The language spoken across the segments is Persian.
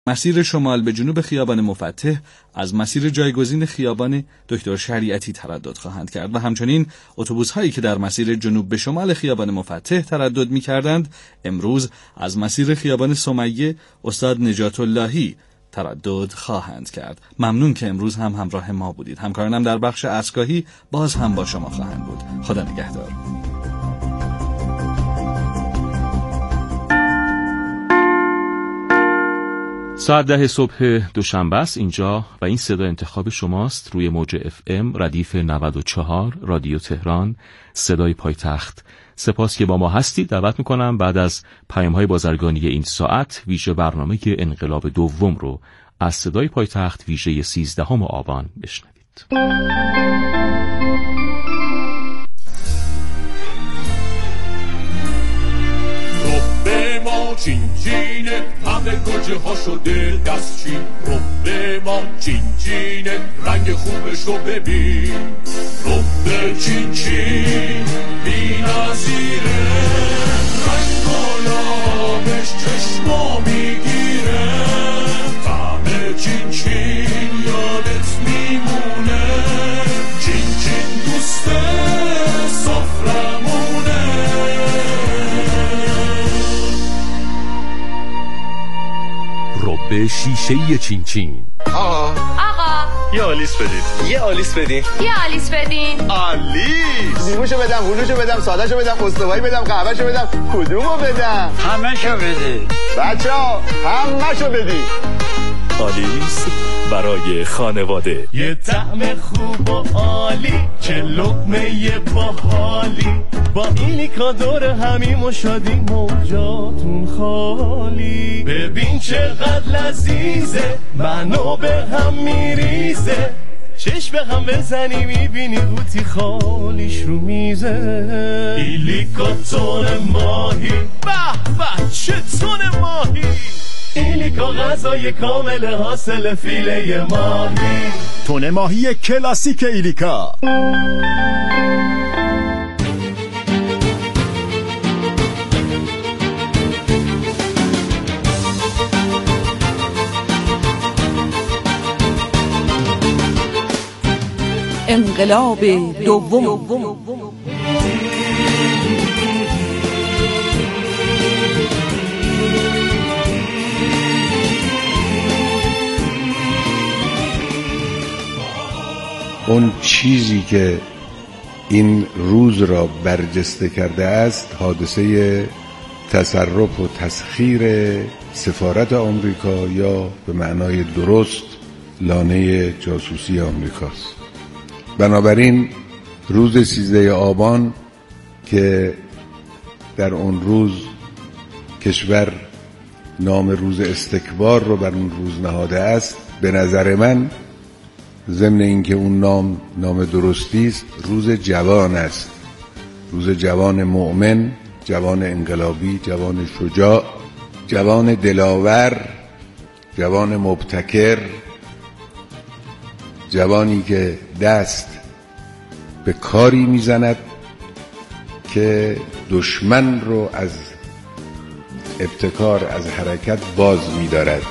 مسیر شمال به جنوب خیابان مفتح از مسیر جایگزین خیابان دکتر شریعتی تردد خواهند کرد و همچنین اتوبوس‌هایی که در مسیر جنوب به شمال خیابان مفتح تردد می‌کردند امروز از مسیر خیابان سمیه استاد نجات اللهی تردد خواهند کرد. ممنون که امروز هم همراه ما بودید. همکارانم در بخش عسکری باز هم با شما خواهند بود. خدا نگهدار. ساعت 10 صبح دوشنبه است اینجا و این صدا انتخاب شماست روی موج FM ردیف 94 رادیو تهران صدای پایتخت. سپاس که با ما هستید. دعوت میکنم بعد از پیام‌های بازرگانی این ساعت ویژه برنامه انقلاب دوم رو از صدای پایتخت ویژه 13 آبان بشنوید. چین چینه همه گوجه ها شده دستچین ربه ما چین چینه رنگ خوبش رو ببین ربه چین چین بی نظیره رنگ گلابش چشما میگیره طعم چین چین یادت میمونه چین چین دوست سفرمونه رب شیشه چین چین. آقا یه آلیس بدید. یه آلیس بدین. یه آلیس بدین. آلیس. نیموشو بدم، هلوشو بدم، سادهشو بدم، استوایی بدم، قهوهشو بدم، کدومو بدم؟ همه‌شو بده. بچه‌ها همه‌شو بدید. آلیس برای خانواده. یه طعم خوب و عالی، چه لقمه باحالی، با ایلیکا دور همیم و شادیم و جاتون خالی. ببین چقدر لذیذه، منو به هم میریزه، چشم به هم بزنی میبینی قوطی خالیش رو میزه. ایلیکا تون ماهی، به به چه تون ماهی، ایلیکا غذای کامل حاصل فیله ماهی. تون ماهی کلاسیک ایلیکا. انقلاب دوم. اون چیزی که این روز را برجسته کرده است حادثه تصرف و تسخیر سفارت آمریکا یا به معنای درست لانه جاسوسی آمریکاست. بنابراین روز 13 آبان که در اون روز کشور نام روز استکبار رو بر اون روز نهاده است، به نظر من ضمن اینکه اون نام درستی است، روز جوان است، روز جوان مؤمن، جوان انقلابی، جوان شجاع، جوان دلاور، جوان مبتکر، جوانی که دست به کاری میزند که دشمن رو از ابتکار، از حرکت باز می‌دارد.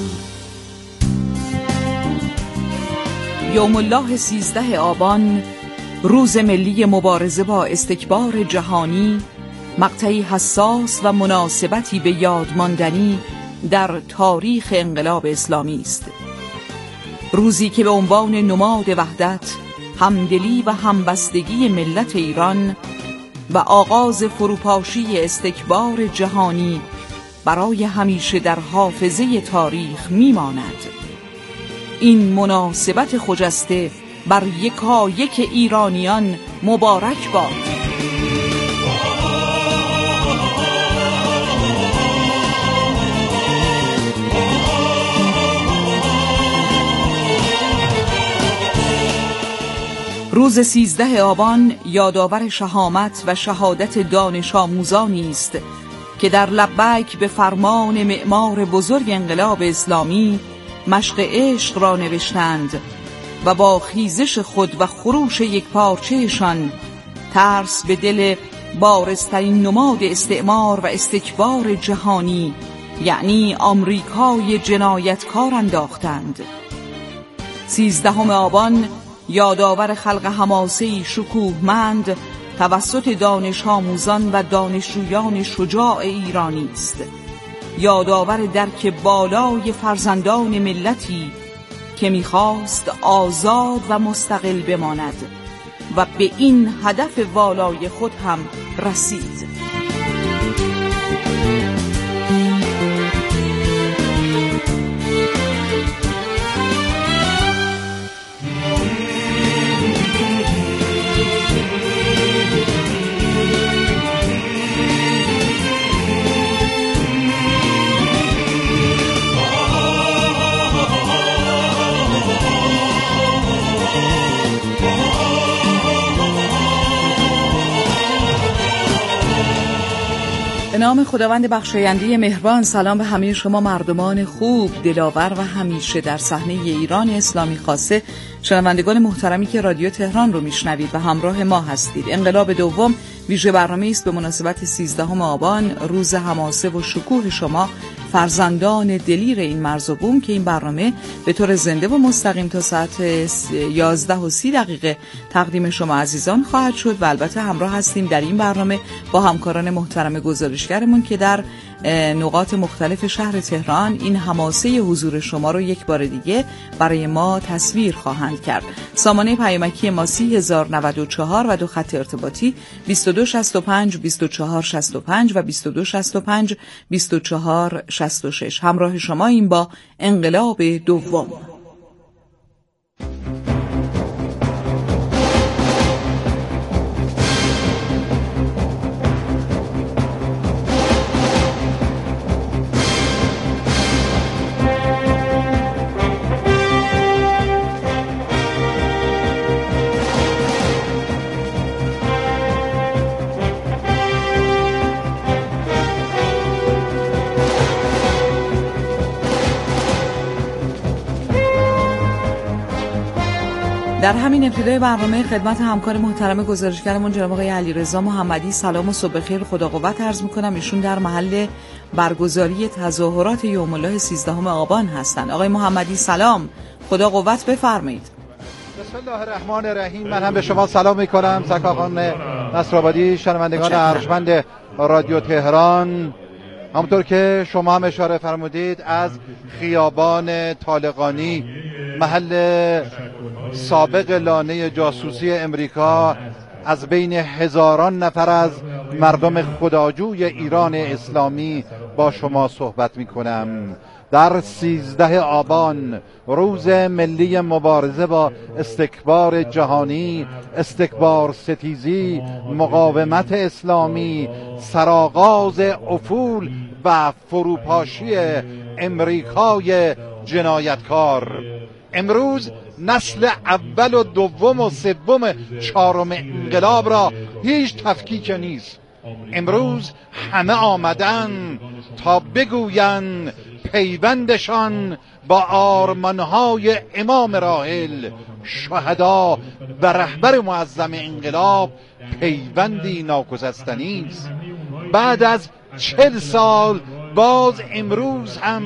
یوم الله 13 آبان، روز ملی مبارزه با استکبار جهانی، مقطعی حساس و مناسبتی به یاد ماندنی در تاریخ انقلاب اسلامی است. روزی که به عنوان نماد وحدت، همدلی و همبستگی ملت ایران و آغاز فروپاشی استکبار جهانی برای همیشه در حافظه تاریخ میماند. این مناسبت خجسته بر یکایک ایرانیان مبارک باد. روز 13 آبان یادآور شهامت و شهادت دانش آموزانی است که در لبیک به فرمان معمار بزرگ انقلاب اسلامی مشق عشق را نوشتند و با خیزش خود و خروش یک پارچهشان ترس به دل بارزترین نماد استعمار و استکبار جهانی یعنی آمریکای جنایتکار انداختند. 13 آبان یادآور خلق حماسه‌ای شکوهمند توسط دانش آموزان و دانشجویان شجاع ایرانی است. یادآور درک بالای فرزندان ملتی که می‌خواست آزاد و مستقل بماند و به این هدف والای خود هم رسید. به نام خداوند بخشاینده مهربان، سلام به همه شما مردمان خوب، دلاور و همیشه در صحنه ایران اسلامی خاصه شنوندگان محترمی که رادیو تهران رو میشنوید و همراه ما هستید. انقلاب دوم ویژه برنامه است به مناسبت 13 آبان، روز حماسه و شکوه شما فرزندان دلیر این مرز و بوم، که این برنامه به طور زنده و مستقیم تا ساعت 11:30 تقدیم شما عزیزان خواهد شد و البته همراه هستیم در این برنامه با همکاران محترم گزارشگرمون که در نقاط مختلف شهر تهران این حماسه حضور شما رو یک بار دیگه برای ما تصویر خواهند کرد. سامانه پیامکی ما 3094 و دو خط ارتباطی 2265 2465 و 2265 2466. همراه شما این با انقلاب دوم. در همین ابتدای برنامه خدمت همکار محترم گزارشگرمون جناب آقای علیرضا محمدی سلام و صبح بخیر خدا قوت عرض می‌کنم. ایشون در محل برگزاری تظاهرات یوم الله 13 آبان هستند. آقای محمدی سلام، خدا قوت، بفرمایید. بسم الله الرحمن الرحیم. من هم به شما سلام می‌کنم. سرکارخان نصرآبادی، شنوندگان ارجمند رادیو تهران، همونطور که شما هم اشاره فرمودید از خیابان طالقانی، محل سابق لانه جاسوسی امریکا، از بین هزاران نفر از مردم خداجوی ایران اسلامی با شما صحبت می کنم. در 13 آبان، روز ملی مبارزه با استکبار جهانی، استکبار ستیزی، مقاومت اسلامی، سرآغاز افول و فروپاشی امریکای جنایتکار. امروز نسل اول و دوم و سوم چهارم انقلاب را هیچ تفکیک نیست. امروز همه آمدن تا بگویند پیوندشان با آرمانهای امام راحل، شهدا و رهبر معظم انقلاب پیوندی ناگسستنی است. بعد از 40 سال باز امروز هم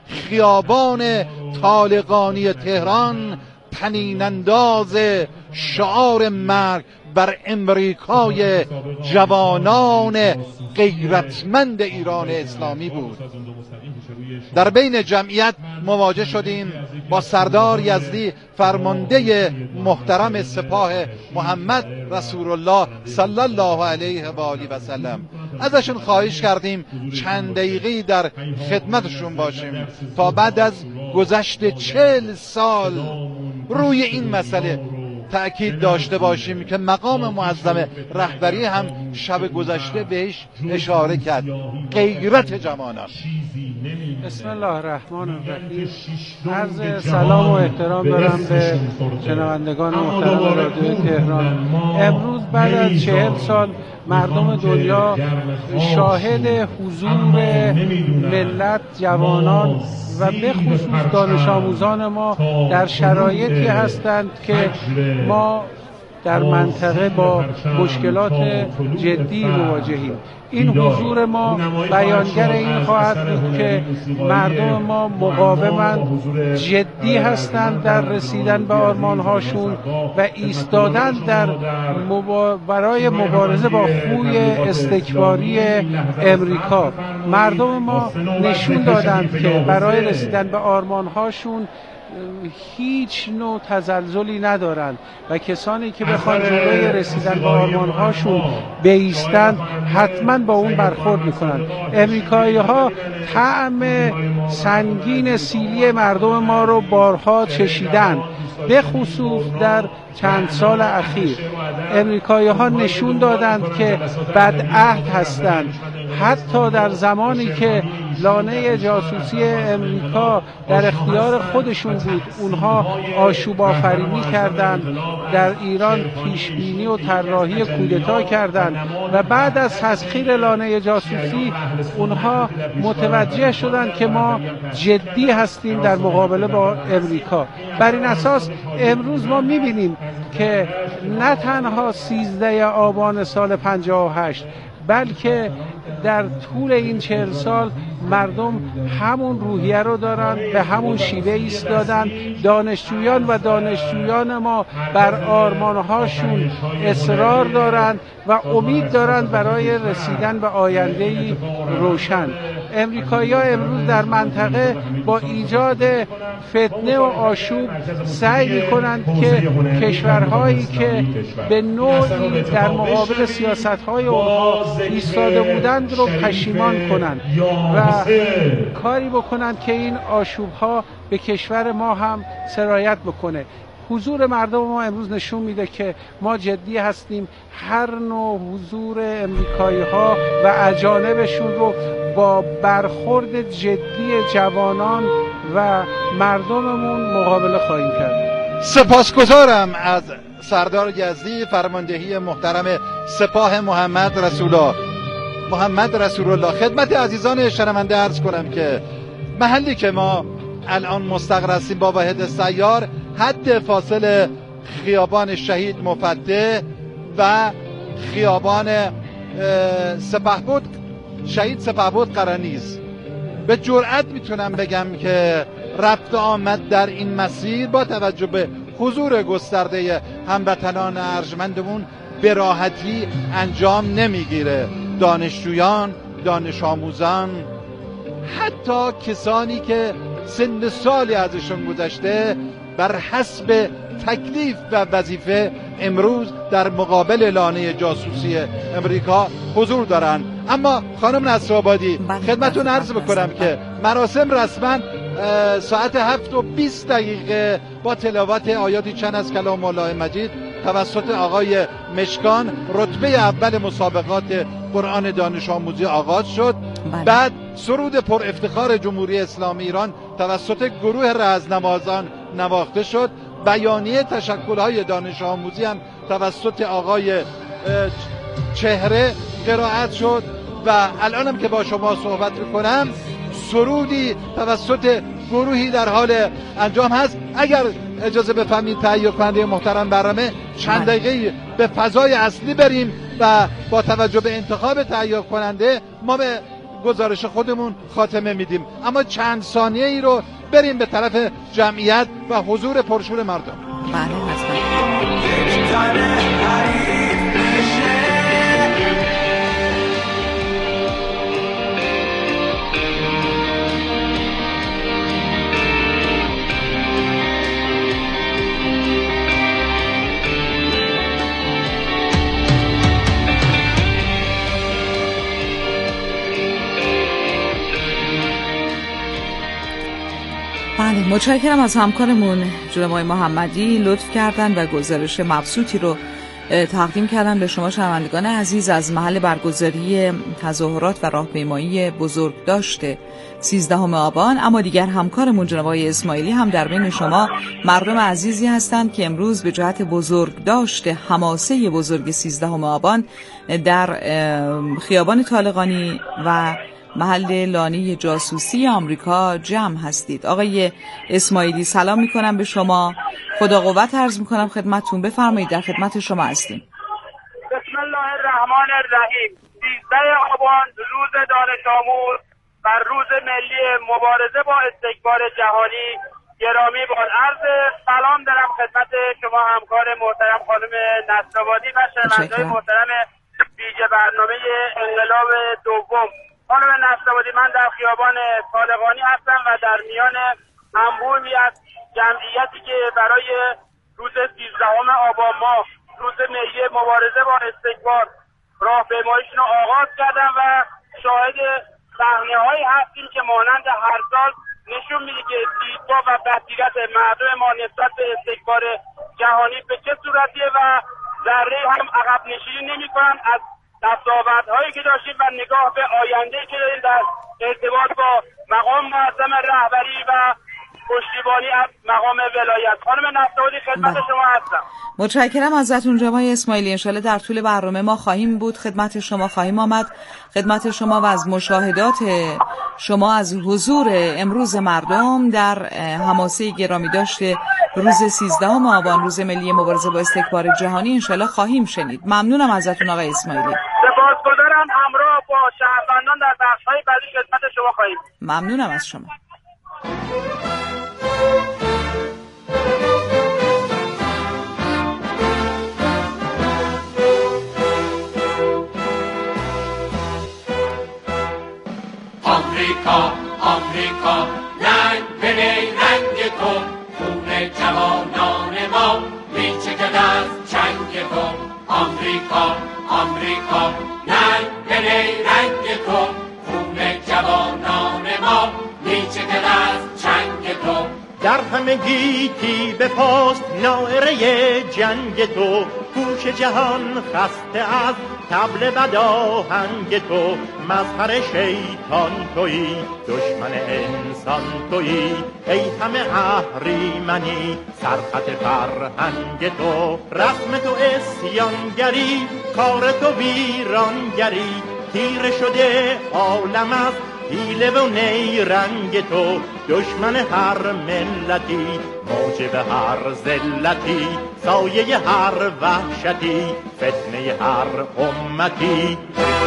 خیابان طالقانی تهران طنین انداز شعار مرگ بر امریکای جوانان غیرتمند ایران اسلامی بود. در بین جمعیت مواجه شدیم با سردار یزدی، فرمانده محترم سپاه محمد رسول الله صلی الله علیه و آله و سلم. ازشون خواهش کردیم چند دقیقه در خدمتشون باشیم تا بعد از گذشت 40 سال روی این مسئله تأکید داشته باشیم که مقام معظم رهبری هم شب گذشته بهش اشاره کرد: غیرت جوانان. بسم الله الرحمن الرحیم. عرض سلام و احترام دارم به شنوندگان محترم رادیو تهران. امروز بعد از 40 سال مردم دنیا شاهد حضور ملت، جوانان و به خصوص دانش آموزان ما در شرایطی هستند که ما در منطقه با مشکلات جدی مواجهیم. این حضور ما بیانگر این خواهد بود که مردم ما مقاومند، جدی هستند در رسیدن به آرمان‌هاشون و ایستادن برای مبارزه با خوی استکباری امریکا. مردم ما نشون دادند که برای رسیدن به آرمان‌هاشون هیچ نوع تزلزلی ندارند و کسانی که بخوان جلوی رسیدن به آرمان‌هاشون بایستند حتما با اون برخورد میکنند. امریکایی‌ها طعم سنگین سیلی مردم ما رو بارها چشیدن، به خصوص در چند سال اخیر. امریکایی‌ها نشون دادند که بدعهد هستند. حتی در زمانی که لانه جاسوسی امریکا در اختیار خودشون بود، اونها آشوب آفرینی کردند، در ایران پیشبینی و طراحی کودتا کردند و بعد از تسخیر لانه جاسوسی اونها متوجه شدند که ما جدی هستیم در مقابله با امریکا. بر این اساس امروز ما می‌بینیم که نه تنها 13 آبان سال 58 بلکه در طول این 40 سال مردم همون روحیه رو دارن، به همون شیوه ایستادن. دانشجویان ما بر آرمانهاشون اصرار دارند و امید دارند برای رسیدن به آینده‌ای روشن. امریکایی‌ها امروز در منطقه با ایجاد فتنه و آشوب سعی می‌کنند که کشورهایی که به نوعی در مقابل سیاست‌های اونها ایستاده بودند رو پشیمان کنند و کاری بکنند که این آشوب‌ها به کشور ما هم سرایت بکنه. حضور مردم ما امروز نشون میده که ما جدی هستیم. هر نوع حضور امریکایی‌ها و اجانبشون رو با برخورد جدی جوانان و مردممون مقابله خواهیم کرد. سپاسگزارم از سردار یزدی، فرماندهی محترم سپاه محمد رسول الله. خدمت عزیزان شنونده عرض کنم که محلی که ما الان مستقر هستیم با واحد سیار، حد فاصل خیابان شهید مفتح و خیابان شهید سپهبد قرنیز. به جرئت میتونم بگم که رفت آمد در این مسیر با توجه به حضور گسترده هموطنان ارجمندمون به راحتی انجام نمیگیره. دانشجویان، دانش آموزان، حتی کسانی که سن سالی ازشون گذشته بر حسب تکلیف و وظیفه امروز در مقابل لانه جاسوسی امریکا حضور دارن. اما خانم نصرآبادی خدمتون عرض بکنم که مراسم رسما ساعت 7:20 با تلاوت آیاتی چند از کلام الله مجید توسط آقای مشکان رتبه اول مسابقات قرآن دانش آموزی آغاز شد. بعد سرود پر افتخار جمهوری اسلامی ایران توسط گروه رزمنوازان نواخته شد. بیانیه تشکل‌های دانش آموزی هم توسط آقای چهره قرائت شد و الانم که با شما صحبت میکنم سرودی توسط گروهی در حال انجام هست. اگر اجازه بفرمایید تهیه کننده محترم برنامه چند دقیقه به فضای اصلی بریم و با توجه به انتخاب تهیه کننده ما به گزارش خودمون خاتمه میدیم. اما چند ثانیه ای رو بریم به طرف جمعیت و حضور پرشور مردم. بله، متشکرم از همکارمون جناب آقای محمدی، لطف کردن و گزارش مبسوطی رو تقدیم کردن به شما شنوندگان عزیز از محل برگزاری تظاهرات و راهپیمایی بزرگداشت 13 آبان. اما دیگر همکارمون جناب آقای اسماعیلی هم در بین شما مردم عزیزی هستند که امروز به جهت بزرگداشت حماسه بزرگ 13 آبان در خیابان طالقانی و محل لانه جاسوسی آمریکا جمع هستید. آقای اسماعیلی سلام میکنم به شما، خدا قوت عرض میکنم خدمتتون. بفرمایید، در خدمت شما هستیم. بسم الله الرحمن الرحیم. 13 آبان روز دانش آموز و روز ملی مبارزه با استکبار جهانی. گرامی با عرض سلام دارم خدمت شما همکار محترم خانم نصرآبادی و شنونده‌های محترم ویژه برنامه انقلاب دوم. خانم نصرآبادی، من در خیابان صادقانی هستم و در میان انبوهی از جمعیتی که برای روز 13 آبان ماه روز ملی مبارزه با استکبار راهپیماییشون رو آغاز کردم و شاهد صحنه‌هایی هستیم که مانند هر سال نشون میده که دیدگاه و بصیرت مردم ما نسبت به استکبار جهانی به چه صورتیه و ذره هم عقب نشینی نمی‌کنن از دستاوردهایی که داشتیم و نگاه به آینده‌ای که داریم در ارتباط با مقام معظم رهبری و پشتیبانی از مقام ولایت. خانم نصرآبادی خدمت شما هستم. متشکرم ازتون جناب اسماعیلی. انشالله در طول برنامه ما خواهیم بود، خدمت شما خواهیم آمد، خدمت شما و از مشاهدات شما از حضور امروز مردم در حماسه گرامی داشته روز 13 آبان روز ملی مبارزه با استکبار جهانی انشالله خواهیم شنید. ممنونم ازتون آقای اسماعیلی. سپاسگزارم. همراه با شهروندان در بخش‌های بعدی خدمت شما خواهیم. ممنونم از شما. آمریکا آمریکا رنگ بنی رنگ تو، خون جوانان ما میچکد از چنگ تو. آمریکا آمریکا رنگ بنی رنگ تو، خون جوانان ما میچکد از چنگ تو. در همه گیتی به پاست ناعره جنگ تو، گوش جهان خسته از طبل بداهنگ تو. مظهر شیطان تویی، دشمن انسان تویی، ای همه اهریمنی سرخط فرهنگ تو. رسم تو اسیانگری، کار تو ویرانگری، تیره شده عالم از حیله و نیرنگ تو. دشمن هر ملتی، موجب هر ذلتی، سایه هر وحشتی، فتنه هر امتی.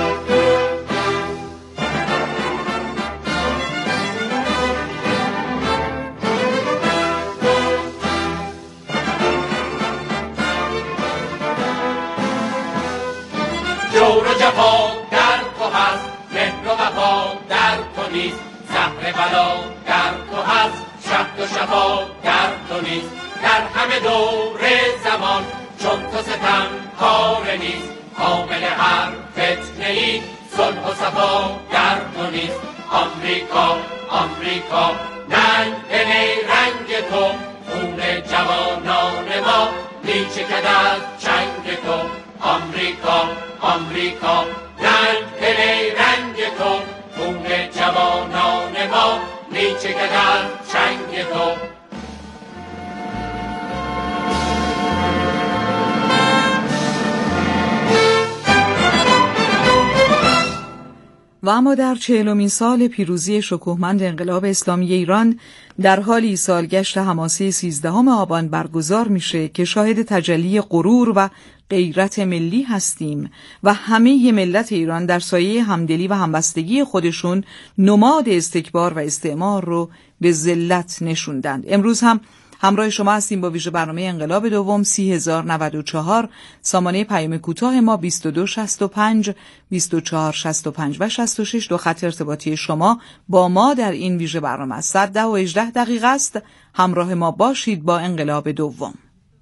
جور و جفا در تو هست، مهر و وفا در تو نیست، زهر بلا در تو هست، شهد و شفا در تو نیست. در همه دور زمان چون تو ستم کار نیست، حامل هر فتنه ای صلح و صفا در تو نیست. آمریکا آمریکا ننگ بنی رنگ تو، خون جوانان ما میچکد از چنگ تو. آمریکا آمریکا رنگ بنی رنگ تو، خون جوانان ما میچکد از چنگ تو. و اما در 40مین سال پیروزی شکوهمند انقلاب اسلامی ایران در حالی سالگشت حماسه 13 آبان برگزار میشه که شاهد تجلی غرور و غیرت ملی هستیم و همه ملت ایران در سایه همدلی و همبستگی خودشون نماد استکبار و استعمار رو به ذلت نشوندند. امروز هم همراه شما هستیم با ویژه برنامه انقلاب دوم 3094. سامانه پیام کوتاه ما 2265 2465 و 66. دو خط ارتباطی شما با ما در این ویژه برنامه است. 10:18 دقیقه است. همراه ما باشید با انقلاب دوم.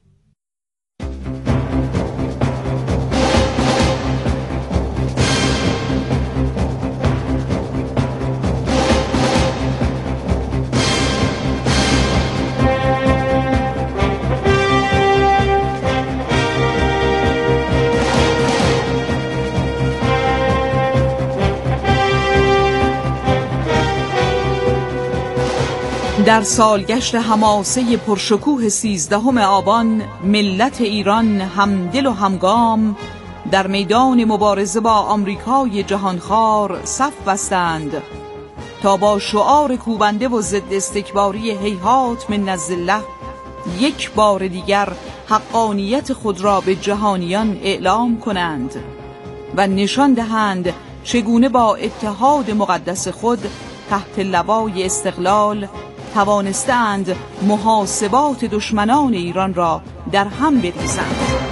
در سالگشت حماسه پرشکوه 13 آبان ملت ایران همدل و همگام در میدان مبارزه با آمریکای جهانخوار صف بستند تا با شعار کوبنده و ضد استکباری هیهات من الذله یک بار دیگر حقانیت خود را به جهانیان اعلام کنند و نشان دهند چگونه با اتحاد مقدس خود تحت لوای استقلال توانستند محاسبات دشمنان ایران را در هم بریزند.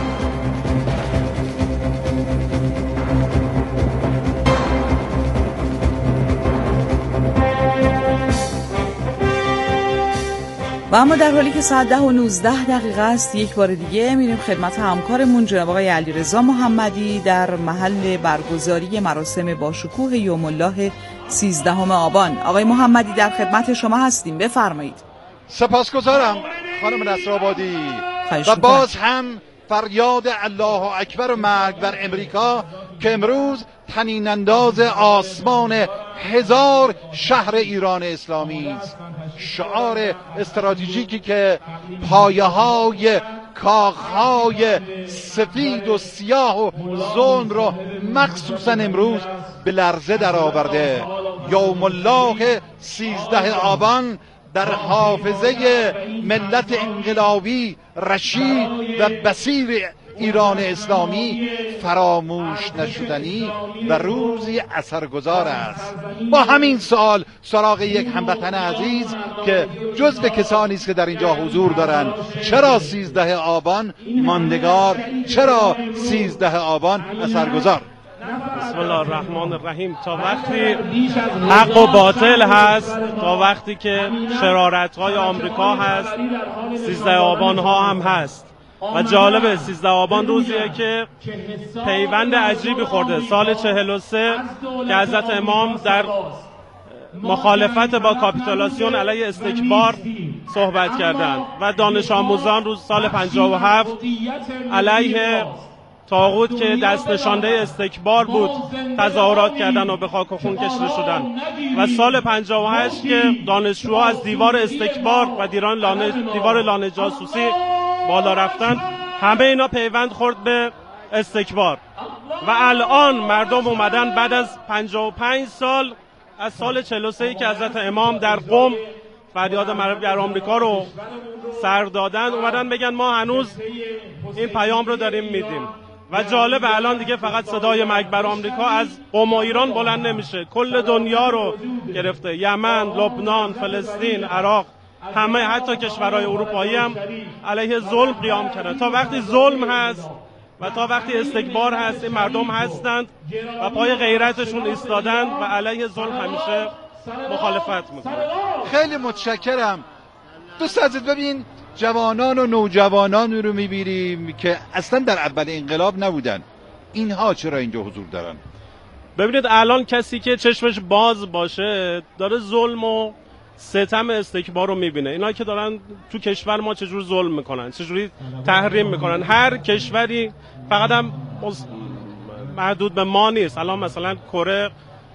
و اما در حالی که ساعت 10:19 است یک بار دیگه میریم خدمت همکارمون جناب آقای علیرضا محمدی در محل برگزاری مراسم باشکوه یوم الله 13 آبان. آقای محمدی در خدمت شما هستیم، بفرمایید. سپاسگزارم خانم نصرآبادی. و باز هم فریاد الله اکبر و مرگ بر امریکا که امروز طنین انداز آسمان 1000 شهر ایران اسلامی است. شعار استراتژیکی که پایه‌های کاخهای سفید و سیاه و ظلم رو مخصوصا امروز به لرزه در آورده. یوم الله 13 آبان در حافظه ملت انقلابی رشید و بصیر ایران اسلامی فراموش نشدنی و روزی اثرگذار است. با همین سوال سراغ یک هموطن عزیز که جزو کسانی است که در اینجا حضور دارند، چرا 13 آبان ماندگار؟ چرا 13 آبان اثرگذار؟ بسم الله الرحمن الرحیم. تا وقتی حق و باطل هست، تا وقتی که شرارت‌های آمریکا هست، 13 آبان ها هم هست. و جالبه 13 آبان روزیه که پیوند عجیبی خورده. سال 43 که حضرت امام در مخالفت با کاپیتولاسیون علیه استکبار صحبت کردند و دانش آموزان روز سال 57 علیه طاغوت که دست نشانده استکبار بود تظاهرات کردن و به خاک و خون کشیده شدن. و سال 58 که دانشجوها از دیوار استکبار و دیوار لانه جاسوسی بالا رفتن، همه اینا پیوند خورد به استکبار. و الان مردم اومدن بعد از 55 سال از سال 43 که حضرت امام در قم فریاد مرگ بر آمریکا رو سر دادن، اومدن بگن ما هنوز این پیام رو داریم میدیم. و جالب الان دیگه فقط صدای مرگ بر آمریکا از قم و ایران بلند نمیشه، کل دنیا رو گرفته. یمن، لبنان، فلسطین، عراق، همه حتی کشورهای اروپایی هم علیه ظلم قیام کردن. تا وقتی ظلم هست و تا وقتی استکبار هست، این مردم هستند و پای غیرتشون ایستادند و علیه ظلم همیشه مخالفت میکنن. خیلی متشکرم. دوست عزیز، ببین جوانان و نوجوانان رو میبینیم که اصلا در اول انقلاب نبودن. اینها چرا اینجا حضور دارن؟ ببینید الان کسی که چشمش باز باشه داره ظلم و ستم استکبار رو میبینه. اینا که دارن تو کشور ما چجور ظلم میکنن، چجوری تحریم میکنن. هر کشوری فقط هم محدود به ما نیست. الان مثلا کره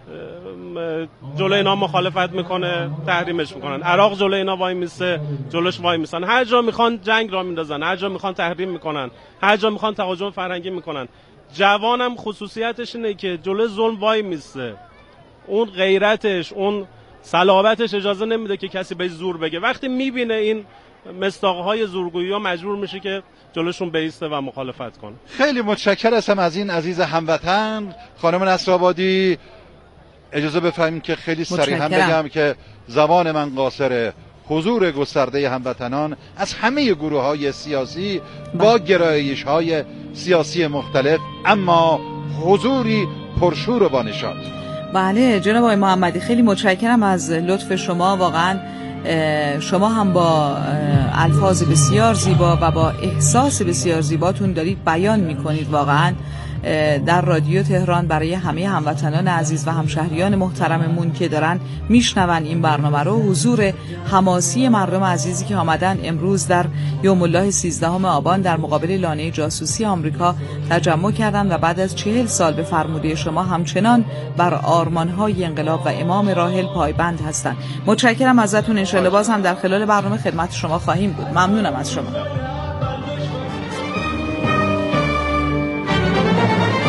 جلوی اینا مخالفت میکنه، تحریمش میکنن. عراق جلوی اینا وای میسه، جلوش وای میسن. هر جا میخوان جنگ را میندازن، هر جا میخوان تحریم میکنن، هر جا میخوان تهاجم فرهنگی میکنن. جوانم خصوصیتش اینه که جلوی ظلم وای میسه. اون غیرتش، اون صلابتش اجازه نمیده که کسی بهش زور بگه. وقتی میبینه این مصداقهای زورگویی ها مجبور میشه که جلوشون بیسته و مخالفت کنه. خیلی متشکر هستم از این عزیز هموطن خانم نصرآبادی. اجازه بفرمایید که خیلی صریحا بگم که زبان من قاصره. حضور گسترده هموطنان از همه گروه‌های سیاسی با گرایش‌های سیاسی مختلف، اما حضوری پرشور و بانشاد. بله جناب آقای محمدی، خیلی متشکرم از لطف شما. واقعا شما هم با الفاظ بسیار زیبا و با احساس بسیار زیباتون دارید بیان میکنید واقعا در رادیو تهران برای همه هموطنان عزیز و همشهریان محترممون که دارن میشنون این برنامه رو. حضور حماسی مردم عزیزی که آمدن امروز در یوم الله 13 آبان در مقابل لانه جاسوسی آمریکا تجمع کردن و بعد از 40 سال به فرموده شما همچنان بر آرمان‌های انقلاب و امام راحل پایبند هستند. متشکرم ازتون. ان شاءالله باز هم در خلال برنامه خدمت شما خواهیم بود. ممنونم از شما.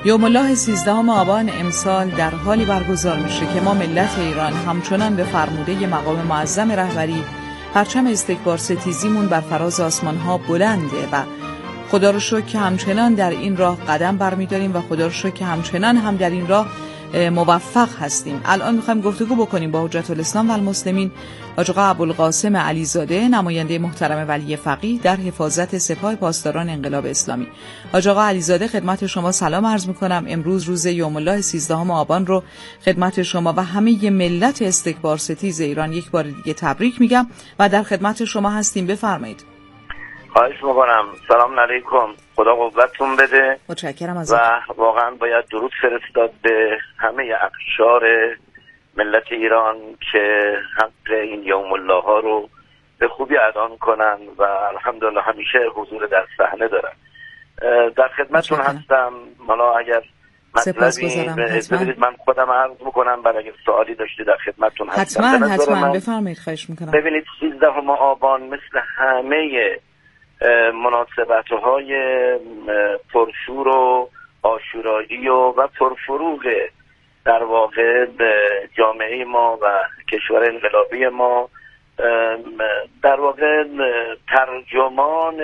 یوم الله 13 آبان امسال در حالی برگزار میشه که ما ملت ایران همچنان به فرموده مقام معظم رهبری پرچم استکبار ستیزیمون بر فراز آسمان‌ها بلنده و خدا رو شکر که همچنان در این راه قدم برمی‌داریم و خدا رو شکر که همچنان هم در این راه موفق هستیم. الان می‌خوایم گفتگو بکنیم با حجت الاسلام و المسلمین حاج آقا ابوالقاسم علیزاده، نماینده محترم ولی فقیه در حفاظت سپاه پاسداران انقلاب اسلامی. حاج آقا علیزاده خدمت شما سلام عرض می‌کنم. امروز روز یوم الله 13 آبان رو خدمت شما و همه ملت استکبار ستیز ایران یک بار دیگه تبریک میگم و در خدمت شما هستیم. بفرمایید. خواهش میکنم. سلام علیکم، خدا قوتتون بده. متشکرم از و واقعا باید درود فرستاد به همه اقشار ملت ایران که حق این یوم الله ها رو به خوبی ادا کنن و الحمدلله همیشه حضور در صحنه دارن. در خدمتتون هستم. حالا اگر مطلبی ببینید من خودم عرض میکنم، بعد اگر سوالی داشتی در خدمتتون هستم. حتما بفرمایید. خواهش میکنم. ببینید 13 آبان مثل همه مناسبت‌های پرشور و عاشورایی و پرفروغ در واقع جامعه ما و کشور انقلابی ما در واقع ترجمان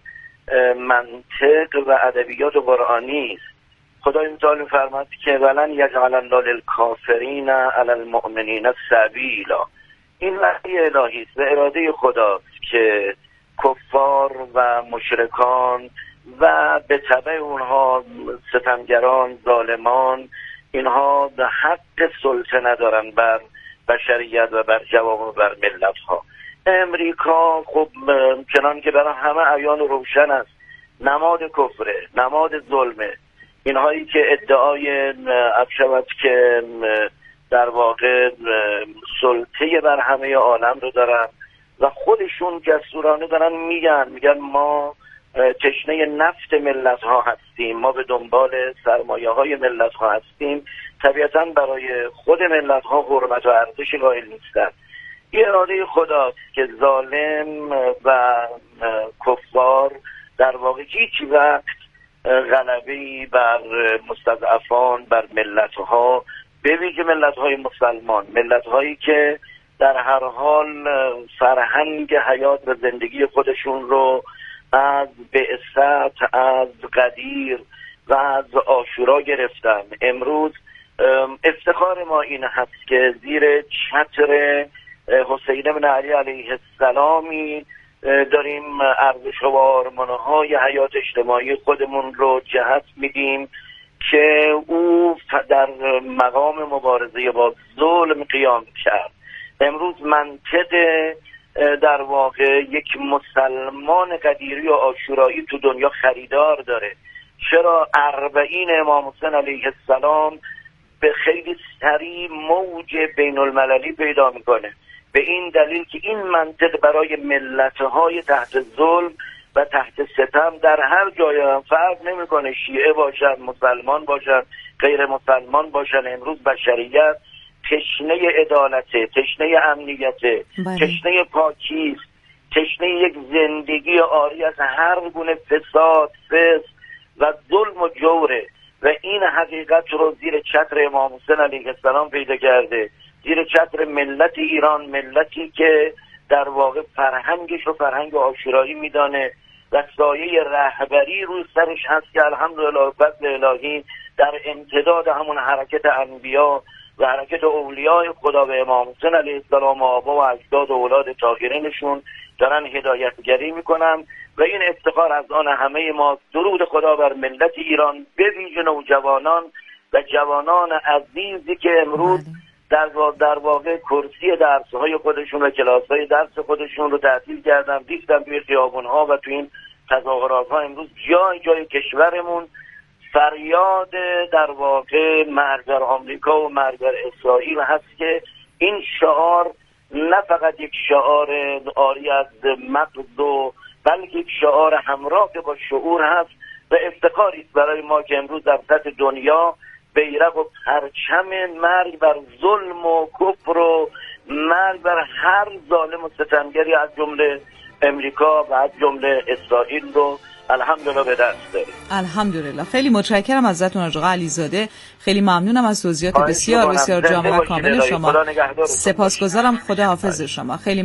منطق و ادبیات قرآنی است. خدای متعال فرمود که ولن یجعل الله للکافرین علی المؤمنین سبیلا. این وحی الهی است و اراده خداست که کفار و مشرکان و به تبع اونها ستمگران، ظالمان، اینها حق سلطه ندارن بر بشریت و بر جوامع و بر ملت ها. امریکا خب چنان که برای همه عیان روشن است نماد کفره، نماد ظلمه. اینهایی که ادعای شود که در واقع سلطه بر همه عالم رو دارن و خودشون جسورانه دارن میگن ما تشنه نفت ملت ها هستیم، ما به دنبال سرمایه های ملت ها هستیم، طبیعتا برای خود ملت ها حرمت و ارزش قائل نیستن. این اراده خداست که ظالم و کفار در واقع هیچ وقت غلبه‌ای بر مستضعفان، بر ملت ها، به ویژه ملت های مسلمان، ملت هایی که در هر حال فرهنگ حیات و زندگی خودشون رو از بعثت، از قدیر و از عاشورا گرفتن. امروز افتخار ما این هست که زیر چتر حسین بن علی علیه السلامی داریم ارزش و آرمان‌های حیات اجتماعی خودمون رو جهت میدیم که او در مقام مبارزه با ظلم قیام کرد. امروز منطق در واقع یک مسلمان قدیری و عاشورایی تو دنیا خریدار داره. چرا 40 امام حسین علیه السلام به خیلی سریع موج بین المللی پیدا میکنه؟ به این دلیل که این منطق برای ملت‌های تحت ظلم و تحت ستم در هر جای هم فرق نمیکنه، شیعه باشن، مسلمان باشن، غیر مسلمان باشن. امروز بشریت تشنه عدالته، تشنه امنیته، تشنه پاکیست، تشنه یک زندگی عاری از هر گونه فساد، فسق و ظلم و جوره و این حقیقت رو زیر چتر امام حسین علیه السلام پیدا کرده، زیر چتر ملت ایران، ملتی که در واقع فرهنگش رو فرهنگ عاشورایی میدانه و سایه رهبری روی سرش هست که الحمدلله فضل الهی در امتداد همون حرکت انبیا و حرکت اولیاء خدا به امام حسین علیه السلام و آبا و اجداد و اولاد طاهرینشون دارن هدایتگری میکنن و این افتخار از آن همه ما. درود خدا بر ملت ایران، به ویژه نوجوانان و جوانان عزیزی که امروز در واقع کرسی درس‌های خودشون و کلاس‌های درس خودشون رو تعطیل کردن، ریختن توی خیابون‌ها و توی این تظاهرات‌ها. امروز جای جای کشورمون فریاد در واقع مرگ بر آمریکا و مرگ بر اسرائیل هست که این شعار نه فقط یک شعار عاری از مغز و بلکه یک شعار همراه با شعور هست و افتخاری است برای ما که امروز در سطح دنیا بیرق و پرچم مرگ بر ظلم و کفر و مرگ بر هر ظالم و ستمگری از جمله امریکا و از جمله اسرائیل رو الحمدلله به دست داریم. الحمدلله. خیلی متشکرم ازتون آقا علیزاده، خیلی ممنونم از توضیحات بسیار بسیار جامع و کامل شما. سپاسگزارم. خدا حافظ شما. خیلی